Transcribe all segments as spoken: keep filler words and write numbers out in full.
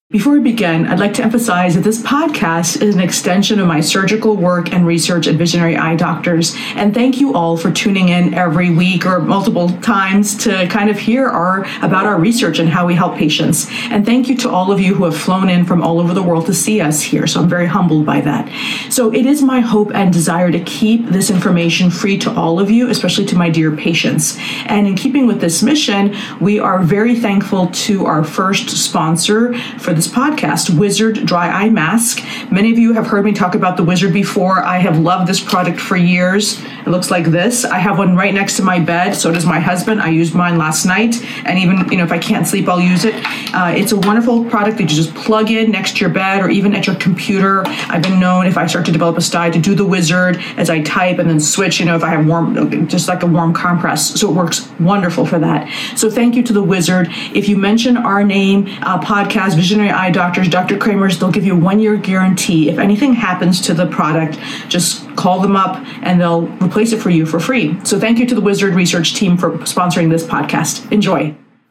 Before we begin, I'd like to emphasize that this podcast is an extension of my surgical work and research at Visionary Eye Doctors. And thank you all for tuning in every week or multiple times to kind of hear our about our research and how we help patients. And thank you to all of you who have flown in from all over the world to see us here. So I'm very humbled by that. So it is my hope and desire to keep this information free to all of you, especially to my dear patients. And in keeping with this mission, we are very thankful to our first sponsor for this podcast, Wizard Dry Eye Mask. Many of you have heard me talk about the Wizard before. I have loved this product for years. It looks like this. I have one right next to my bed. So does my husband. I used mine last night. And even, you know, if I can't sleep, I'll use it. Uh, it's a wonderful product that you just plug in next to your bed or even at your computer. I've been known, if I start to develop a stye, to do the Wizard as I type and then switch, you know, if I have warm, just like a warm compress. So it works wonderful for that. So thank you to the Wizard. If you mention our name, uh, podcast, Visionary Eye Doctors, Doctor Kramer's, they'll give you a one-year guarantee. If anything happens to the product, just call them up and they'll replace it for you for free. So thank you to the Wizard Research team for sponsoring this podcast. Enjoy.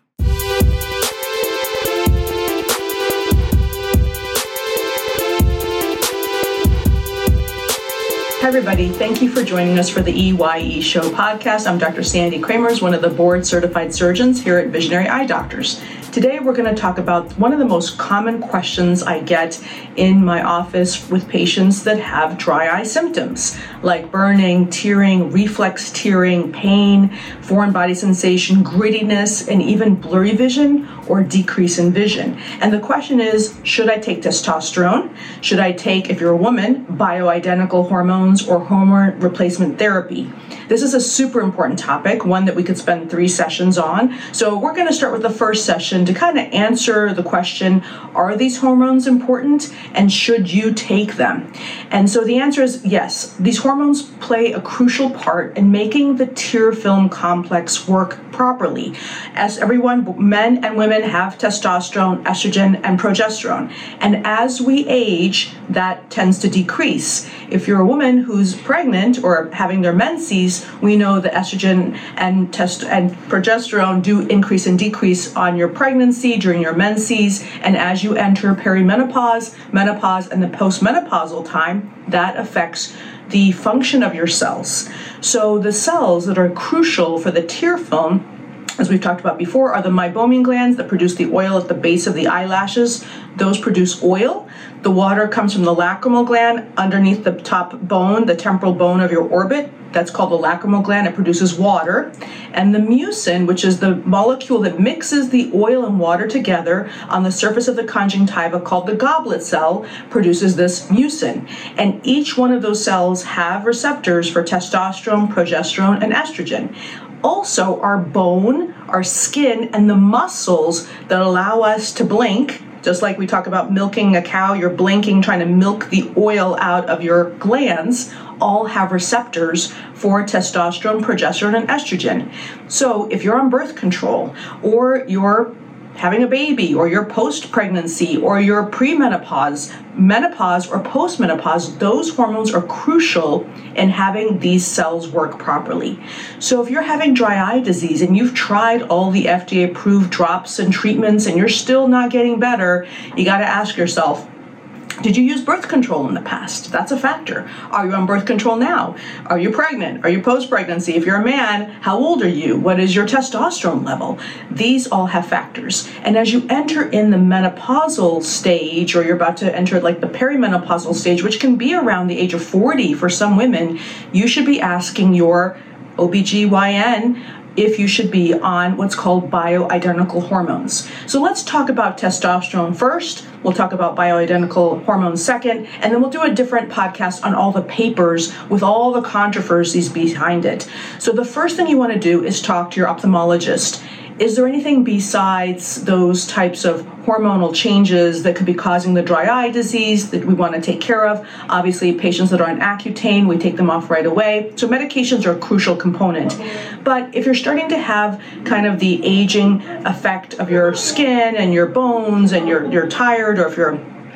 Hi, everybody. Thank you for joining us for the E Y E Show podcast. I'm Doctor Sandy Kramers, one of the board-certified surgeons here at Visionary Eye Doctors. Today, we're going to talk about one of the most common questions I get in my office with patients that have dry eye symptoms, like burning, tearing, reflex tearing, pain, foreign body sensation, grittiness, and even blurry vision or decrease in vision. And the question is, should I take testosterone? Should I take, if you're a woman, bioidentical hormones or hormone replacement therapy? This is a super important topic, one that we could spend three sessions on. So we're going to start with the first session to kind of answer the question, are these hormones important and should you take them? And so the answer is yes. These hormones play a crucial part in making the tear film complex work properly. As everyone, men and women have testosterone, estrogen, and progesterone. And as we age, that tends to decrease. If you're a woman who's pregnant or having their menses, we know that estrogen and test and progesterone do increase and decrease on your pregnancy, during your menses, and as you enter perimenopause, menopause, and the postmenopausal time, that affects the function of your cells. So the cells that are crucial for the tear film, as we've talked about before, are the meibomian glands that produce the oil at the base of the eyelashes. Those produce oil. The water comes from the lacrimal gland underneath the top bone, the temporal bone of your orbit. That's called the lacrimal gland. It produces water. And the mucin, which is the molecule that mixes the oil and water together on the surface of the conjunctiva called the goblet cell, produces this mucin. And each one of those cells have receptors for testosterone, progesterone, and estrogen. Also, our bone, our skin, and the muscles that allow us to blink, just like we talk about milking a cow, you're blinking, trying to milk the oil out of your glands, all have receptors for testosterone, progesterone, and estrogen. So if you're on birth control, or you're having a baby, or you're post-pregnancy, or you're premenopause, menopause, or postmenopause, those hormones are crucial in having these cells work properly. So if you're having dry eye disease and you've tried all the F D A-approved drops and treatments and you're still not getting better, you got to ask yourself, did you use birth control in the past? That's a factor. Are you on birth control now? Are you pregnant? Are you post-pregnancy? If you're a man, how old are you? What is your testosterone level? These all have factors. And as you enter in the menopausal stage, or you're about to enter like the perimenopausal stage, which can be around the age of forty for some women, you should be asking your O B G Y N if you should be on what's called bioidentical hormones. So let's talk about testosterone first. We'll talk about bioidentical hormones second, and then we'll do a different podcast on all the papers with all the controversies behind it. So the first thing you want to do is talk to your ophthalmologist. Is there anything besides those types of hormonal changes that could be causing the dry eye disease that we want to take care of? Obviously, patients that are on Accutane, we take them off right away. So medications are a crucial component. But if you're starting to have kind of the aging effect of your skin and your bones and you're, you're tired, or if you're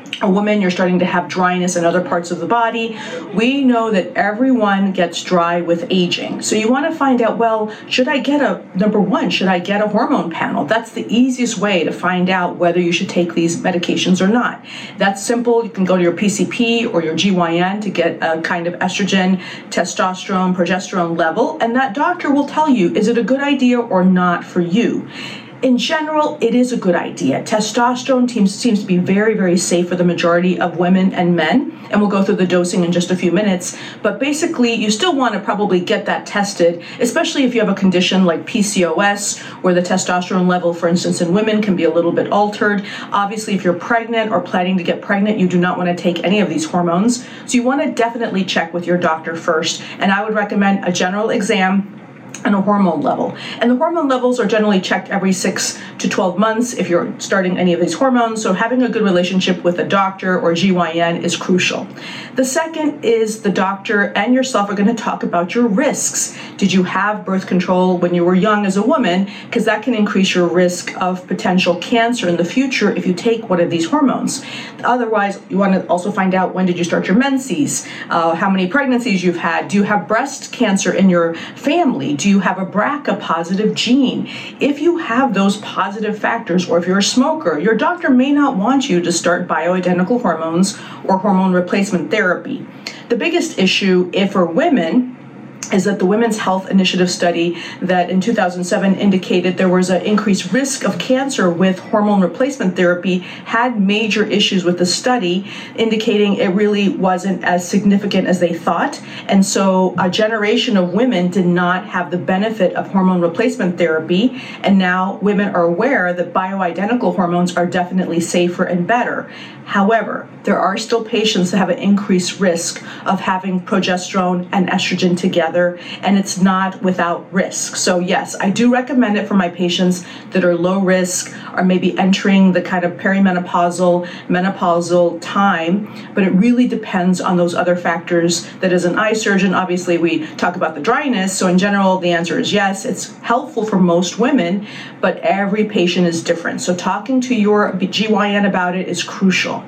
a woman, you're starting to have dryness in other parts of the body. We know that everyone gets dry with aging. So you want to find out, well, should I get a, number one, should I get a hormone panel? That's the easiest way to find out whether you should take these medications or not. That's simple. You can go to your P C P or your G Y N to get a kind of estrogen, testosterone, progesterone level, and that doctor will tell you, is it a good idea or not for you? In general, it is a good idea. Testosterone seems, seems to be very, very safe for the majority of women and men, and we'll go through the dosing in just a few minutes. But basically, you still want to probably get that tested, especially if you have a condition like P C O S, where the testosterone level, for instance, in women can be a little bit altered. Obviously, if you're pregnant or planning to get pregnant, you do not want to take any of these hormones. So you want to definitely check with your doctor first. And I would recommend a general exam and a hormone level. And the hormone levels are generally checked every six to twelve months if you're starting any of these hormones. So having a good relationship with a doctor or G Y N is crucial. The second is the doctor and yourself are going to talk about your risks. Did you have birth control when you were young as a woman? Because that can increase your risk of potential cancer in the future if you take one of these hormones. Otherwise, you want to also find out, when did you start your menses? Uh, how many pregnancies you've had? Do you have breast cancer in your family? Do you have a B R C A positive gene? If you have those positive factors, or if you're a smoker, your doctor may not want you to start bioidentical hormones or hormone replacement therapy. The biggest issue, if for women, is that the Women's Health Initiative study that in two thousand seven indicated there was an increased risk of cancer with hormone replacement therapy had major issues with the study, indicating it really wasn't as significant as they thought. And so a generation of women did not have the benefit of hormone replacement therapy. And now women are aware that bioidentical hormones are definitely safer and better. However, there are still patients that have an increased risk of having progesterone and estrogen together, and it's not without risk. So yes, I do recommend it for my patients that are low risk or maybe entering the kind of perimenopausal, menopausal time, but it really depends on those other factors. That as an eye surgeon, obviously we talk about the dryness, so in general the answer is yes, it's helpful for most women, but every patient is different. So talking to your G Y N about it is crucial.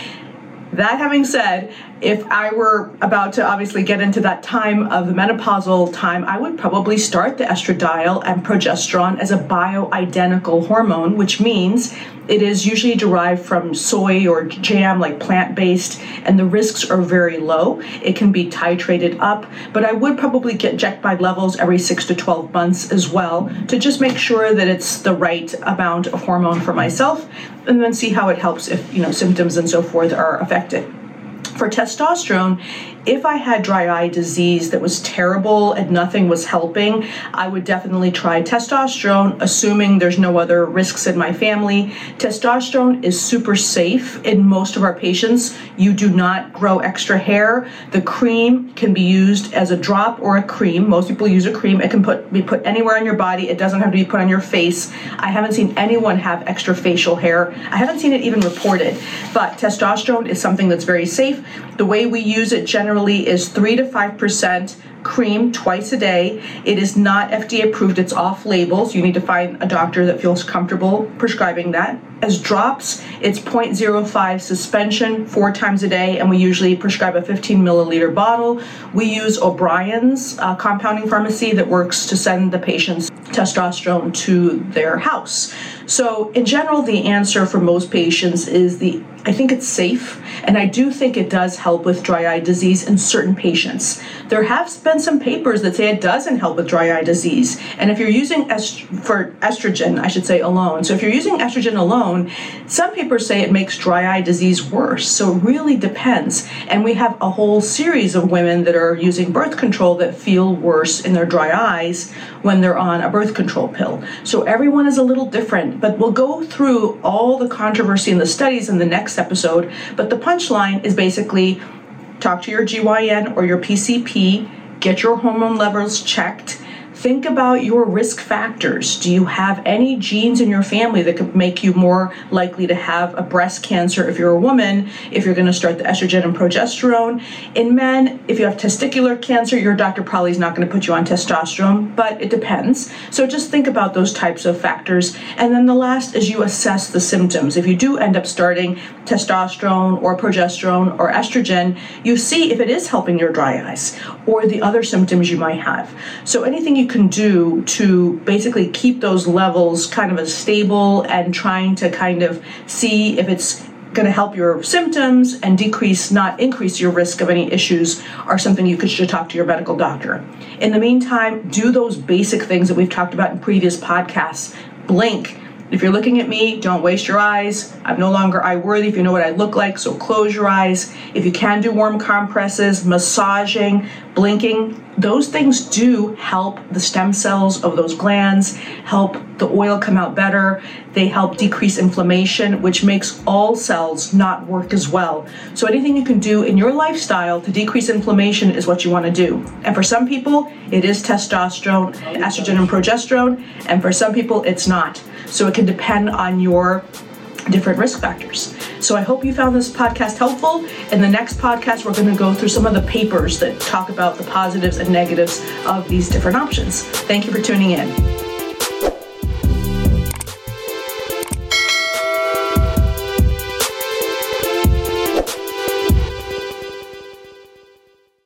That having said, if I were about to obviously get into that time of the menopausal time, I would probably start the estradiol and progesterone as a bioidentical hormone, which means it is usually derived from soy or jam, like plant-based, and the risks are very low. It can be titrated up, but I would probably get checked by levels every six to twelve months as well to just make sure that it's the right amount of hormone for myself, and then see how it helps if, you know, symptoms and so forth are affected. For testosterone, if I had dry eye disease that was terrible and nothing was helping, I would definitely try testosterone, assuming there's no other risks in my family. Testosterone is super safe in most of our patients. You do not grow extra hair. The cream can be used as a drop or a cream. Most people use a cream. It can put, be put anywhere on your body. It doesn't have to be put on your face. I haven't seen anyone have extra facial hair. I haven't seen it even reported. But testosterone is something that's very safe. The way we use it generally is three to five percent cream twice a day. It is not F D A approved, it's off label, so you need to find a doctor that feels comfortable prescribing that. As drops, it's zero point zero five suspension four times a day, and we usually prescribe a fifteen milliliter bottle. We use O'Brien's uh, compounding pharmacy that works to send the patient's testosterone to their house. So in general, the answer for most patients is the I think it's safe, and I do think it does help with dry eye disease in certain patients. There have been some papers that say it doesn't help with dry eye disease, and if you're using est- for estrogen, I should say alone. So if you're using estrogen alone, some papers say it makes dry eye disease worse. So it really depends. And we have a whole series of women that are using birth control that feel worse in their dry eyes when they're on a birth control pill. So everyone is a little different, but we'll go through all the controversy in the studies in the next episode. But the punchline is basically talk to your G Y N or your P C P, get your hormone levels checked, Think about your risk factors. Do you have any genes in your family that could make you more likely to have a breast cancer if you're a woman, if you're going to start the estrogen and progesterone? In men, if you have testicular cancer, your doctor probably is not going to put you on testosterone, but it depends. So just think about those types of factors. And then the last is you assess the symptoms. If you do end up starting testosterone or progesterone or estrogen, you see if it is helping your dry eyes or the other symptoms you might have. So anything you can do to basically keep those levels kind of as stable and trying to kind of see if it's going to help your symptoms and decrease, not increase your risk of any issues are something you could should talk to your medical doctor. In the meantime, do those basic things that we've talked about in previous podcasts. Blink. If you're looking at me, don't waste your eyes. I'm no longer eye worthy if you know what I look like, so close your eyes. If you can do warm compresses, massaging, blinking, those things do help the stem cells of those glands, help the oil come out better. They help decrease inflammation, which makes all cells not work as well. So anything you can do in your lifestyle to decrease inflammation is what you want to do. And for some people, it is testosterone, estrogen, and progesterone, and for some people, it's not. So it can depend on your different risk factors. So I hope you found this podcast helpful. In the next podcast, we're going to go through some of the papers that talk about the positives and negatives of these different options. Thank you for tuning in.